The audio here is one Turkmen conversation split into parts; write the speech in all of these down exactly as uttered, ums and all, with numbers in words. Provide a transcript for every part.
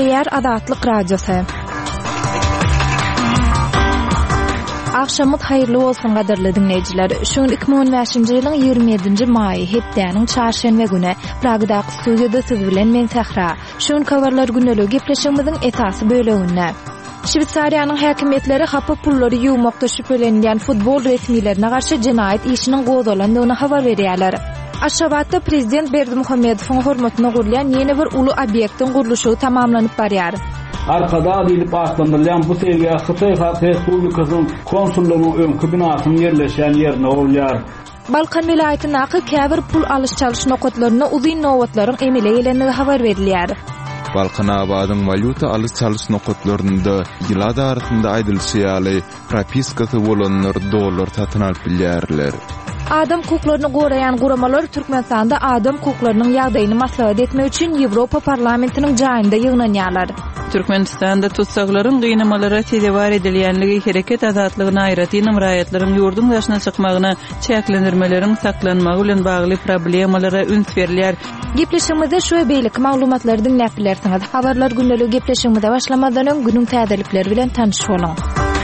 Dinleýär Azatlyk Radiosy. Akşamyt haýyrly bolsun gaderli dinleýijiler. Şu iki bin on beşinji ýylyň ýygrimi ýedinji maýy hepdeniň çarşembe güni Pragda studiýada siz bilen men Sahra. Şuň kabarlar güneligi gepleşigimiziň esasy böleginde. Şwitsariýanyň häkimetleri hapa pullary ýuwmakda şüphelenýän futbol resmilerine garşy jinaýat işiniň gozalandygyny habar berýärler. Aşgabatda prezident Berdimuhammedowyň hormatyna gurulýan ýene bir uly obyektiň guruluşy tamamlanyp barýar. Arkada adilip aslandırılan bu sevgiye Xitay Halk Respublikasynyň konsullugynyň öňkü binasynyň ýerleşen ýerine bolýar. Balkan vilayatyna käbir pul alyş çalyş nokatlaryna uzyn nowatlaryň emile ýelenligi habar berilýär. Balkan abadyň valyuta alyş çalyş nokatlarynda ýylar arasynda aýdylýaly propiskasy bolanlar dollar satyn alyp bilýärler. Adam hukuklaryny goraýan guramalar Türkmenistanda adam hukuklarynyň ýagdaýyny maslahat etmek üçin Ýewropa parlamentiniň jaýynda ýygnanýarlar. Türkmenistanda tutsaklaryň gynamalara tedewar edilýänligi hereket azatlygyna aýraty nimraýatlaryň ýurdun daşyna çykmagyna çäklendirmeleriň saklanmagy bilen bagly problemalara üns berilýär. Gepleşigimizde şu we beýlik maglumatlary dinläp bilersiňiz. Habarlar günneligi gepleşigimizde başlamadan öň günüň täzelikleri bilen tanyş boluň.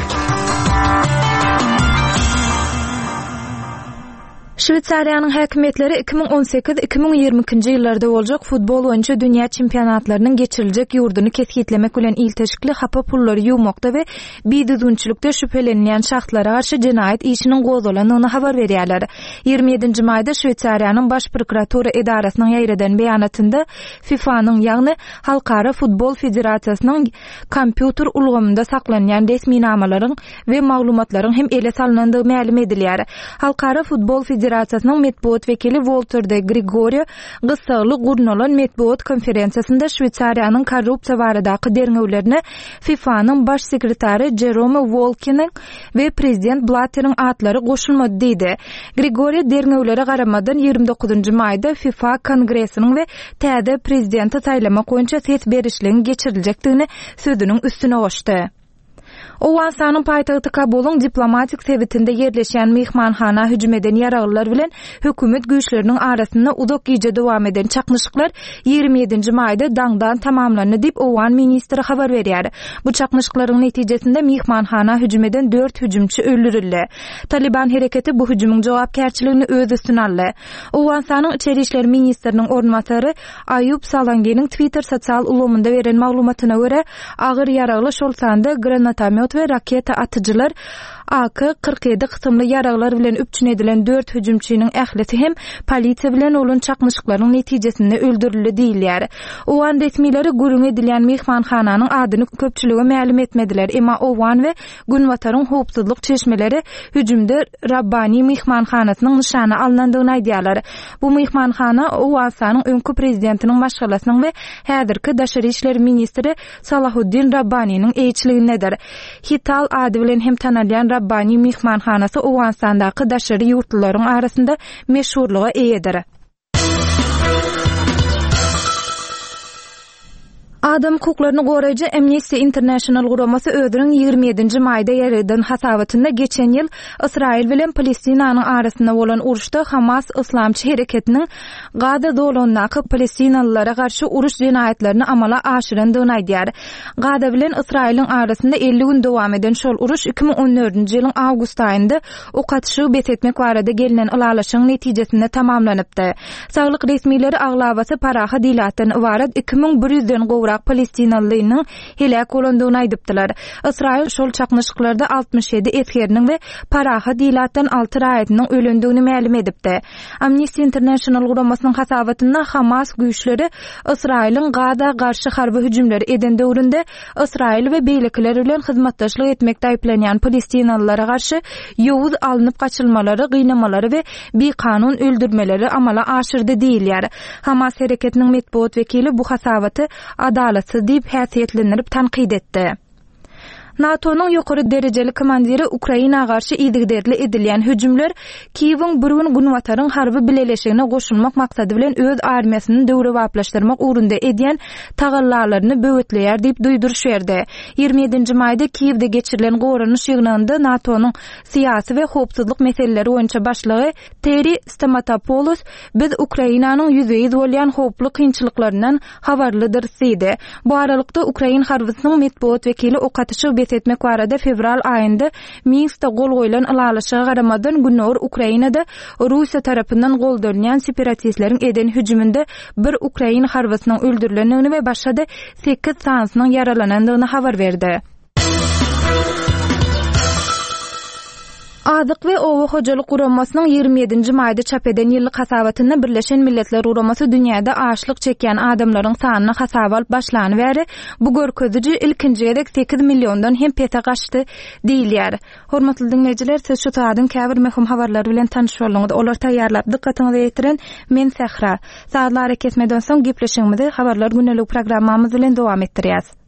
Şwitsariýanyň häkimetleri iki bin on sekiz iki bin ýigriminji ýyllarda boljak futbol boýunça dünýä çempionatlarynyň geçiriljek ýurduny kesgitlemek bilen ilteşikli hapa pullary ýuwmakda we biýdüdünçilikde şüphelenýän şahslara garşy jinaýat işiniň gozalandygyny habar berýärler. ýygrimi ýedinji maýda Şwitsariýanyň baş prokuratura edarasynyň ýaýradan beýanatynda FIFA-nyň ýagny Halkara Futbol Federasiýasynyň kompýuter ulgamynda saklanýan resmi namalaryň we maglumatlaryň hem ele salynandygy ma'lum edilýär. Halkara Futbol Federasiýasynyň metbuat vekili Walter de Gregorio gysgaly gurnalan metbuat konferensiýasynda Şwitsariýanyň korrupsiýa baradaky derňewlerini FIFA-nyň baş sekretary Jerome Volkinin we prezident Blatter'ın atlary goşulmady diýdi. Gregorio derňewlere garamadan ýygrimi dokuzunji maýda FIFA kongressiniň we täze prezidenti taýlamak boýunça ses berişligini geçiriljekdigini sözüniň üstüne goşdy. Owensanyň paýtagty Kabul'un diplomatik sebitinde ýerleşen mehmanhana hüjüm eden ýaraglylar bilen hökümet güýçleriniň arasynda uzak giýje dowam eden çaknyşyklar ýygrimi ýedinji maýda daňdan tamamlandy diýip Owan ministri habar berýär. Bu çaknyşyklaryň netijesinde mehmanhana hüjüm eden dört hüjümçi öldürildi. Taliban hereketi bu hüjümüň jogapkärçiligini öz üstüne aldy. Owensanyň içeri işler ministriniň ornmasary Ayub Salangeniň Twitter sosial ulgamynda beren maglumatyna görä, agyr ýaragly şol sanda granatamet ve raketa atıcılar A K kırk yedi kısımlı yaraglar bilen üpçün edilen dört hüjümçiniň ählisi hem polisiýa bilen olan çaknyşyklaryň netijesinde öldürildi diýilýär. Owan resmileri gurun edilen mehmanhananyň adyny köpçülige ma'lum etmediler. Emma Owan we Günwataryň howpsuzlyk çeşmeleri hüjümde Rabbani mehmanhanasynyň nyşany alınandygyny aýdýarlar. Bu mehmanhana Owensanyň öňkü prezidentiniň başgalasynyň we häzirki daşary işler ministri Salahuddin Rabbani'niň eýçiligindedir. Hital ady bilen hem tanalýan Rabbani mehmanhanasy Owansandaky daşary ýurtlaryň arasynda meşhurlyga eýedir. Adam hukuklaryny goraýjy Amnesty International guramasy ödüniň ýygrimi ýedinji maýda ýaradan hasabatynda geçen ýyl Israil bilen Palestinanyň arasynda bolan uruşda Hamas Islamçy hereketiniň Gaza dolanyndaky Palestinalylara garşy uruş jinaýatlaryny amala aşyrandygyny aýdýar. Gaza bilen Israiliň arasynda elli gün dowam eden şol uruş iki bin on dördünji ýylyň awgust aýynda okatyşy betetmek barada gelinen ılalaşyň netijesinde tamamlanypdy. Saglyk resmileri aglabasy paraha dilatdan ibaret iki bin bir ýüzden gowrak Palestinalynyň helak bolandygyny aýdypdylar. Israil şol çaknyşyklarda altmış ýedi esgeriniň we paraha dilatdan alty raýatynyň ölendigini ma'lum edipdi. Amnesty International guramasynyň hasabatynda Hamas güýçleri Israiliň Gaza garşy harby hüjümleri eden döwründe Israil we beýlekleri bilen hyzmatdaşlyk etmekde aýplanýan Palestinalylara garşy ýowuz alınıp gaçylmalary, gynamaları we bekanun öldürmeleri amala aşyrdy diýilýär. Hamas hereketiniň metbuat vekili bu hasabaty adalatsız diýip häsiýetlendirip tanqid etdi. NATO'nun ýokary derejeli komandiri Ukraina garşy iýdigderli edilýän hüjümler Kiýewiň bir gün Gunwataryň harby bileleşigine goşulmak maksady bilen öz armiýasyny döwre waplaşdyrmak urunda edýän tagallalaryny böwetleýär diýip duýduruş berdi. ýygrimi ýedinji maýda Kiýewde geçirilen goranyş ýygnynda NATO'nun syýasy we howpsuzlyk meseleleri boýunça başlygy Terry Stamatopoulos biz Ukrainanyň ýüzeýiz bolýan howply kynçylyklaryndan habarlydyr diýdi. Bu aralykda Ukraina harbysynyň medeniýet wekili okatyşy besetmek barada fevral aýynda Minskde gol goýulan ýalaşyga garamadan günler Ukrainada Russiýa tarapyndan goldanýan separatistleriň eden hüjüminde bir Ukraina harbysynyň öldürilendigini we başga da sekiz sansynyň yaralanandygyny habar berdi. Azyk we Owa hojalyk guramasynyň ýygrimi ýedinji maýda çap eden ýyllyk hasabatyna Birleşen Milletler Guramasy dünýäde açlyk çekýän adamlaryň sanyny hasaba alyp başlany bäri bu görkeziji ilkinji gedek sekiz millióndan hem pete gaçdy diýilýär. Hormatly dinleýijiler, siz şu taýdan käbir möhüm habarlar bilen tanyş bolňyz. Olar taýýarlap dikkatiňizi ýetiren men Sehra. Saatlar kesmeden soň gepleşigimizi habarlar günellik programmamyz bilen dowam etdirýäs.